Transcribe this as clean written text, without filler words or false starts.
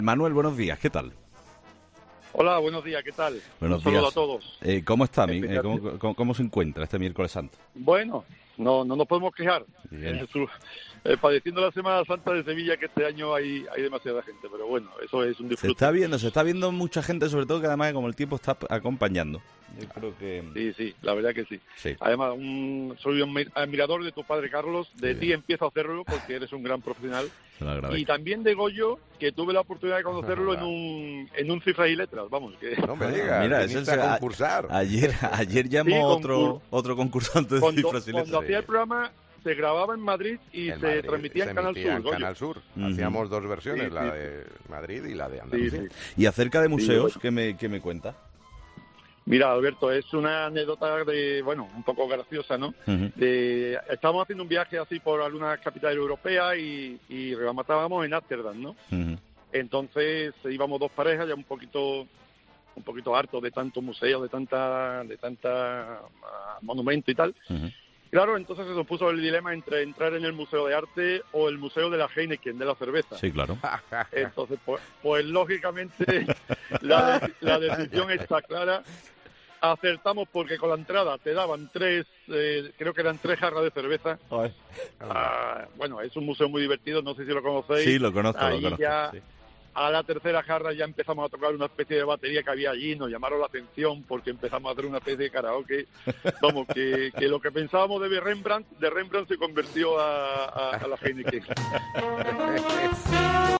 Manuel, buenos días, ¿qué tal? Hola, buenos días, ¿qué tal? Buenos Un saludo días. a todos. ¿Cómo está? ¿Cómo se encuentra este miércoles santo? Bueno, no nos podemos quejar. Bien. Padeciendo la Semana Santa de Sevilla, que este año hay demasiada gente, pero bueno, eso es un disfrute. Se está viendo mucha gente, sobre todo que además como el tiempo está acompañando. Yo creo que... Sí, la verdad que sí. Sí. Además, soy un admirador de tu padre Carlos, de ti empiezo a hacerlo porque eres un gran profesional. Se lo agradezco. Y también de Goyo, que tuve la oportunidad de conocerlo en un Cifras y Letras, vamos. Que... No me digas, mira, viniste a concursar. Ayer llamó otro concursante de Cifras y Letras. Cuando hacía el programa se grababa en Madrid y se transmitía en Canal Sur. Canal Sur. Hacíamos dos versiones, la de Madrid y la de Andalucía. Y acerca de museos, ¿qué me cuenta? Mira, Alberto, es una anécdota un poco graciosa, ¿no? Estábamos haciendo un viaje así por algunas capitales europeas y rematábamos en Ámsterdam, ¿no? Entonces íbamos dos parejas ya un poquito hartos de tanto museo, de tanta monumento y tal. Claro, entonces se nos puso el dilema entre entrar en el Museo de Arte o el Museo de la Heineken, de la cerveza. Sí, claro. Entonces, pues lógicamente, la decisión está clara. Acertamos porque con la entrada te daban creo que eran 3 jarras de cerveza. Bueno, es un museo muy divertido, no sé si lo conocéis. Sí, lo conozco. Ya, sí. A la tercera jarra ya empezamos a tocar una especie de batería que había allí, nos llamaron la atención porque empezamos a hacer una especie de karaoke. Vamos, que lo que pensábamos de Rembrandt se convirtió a la Heineken.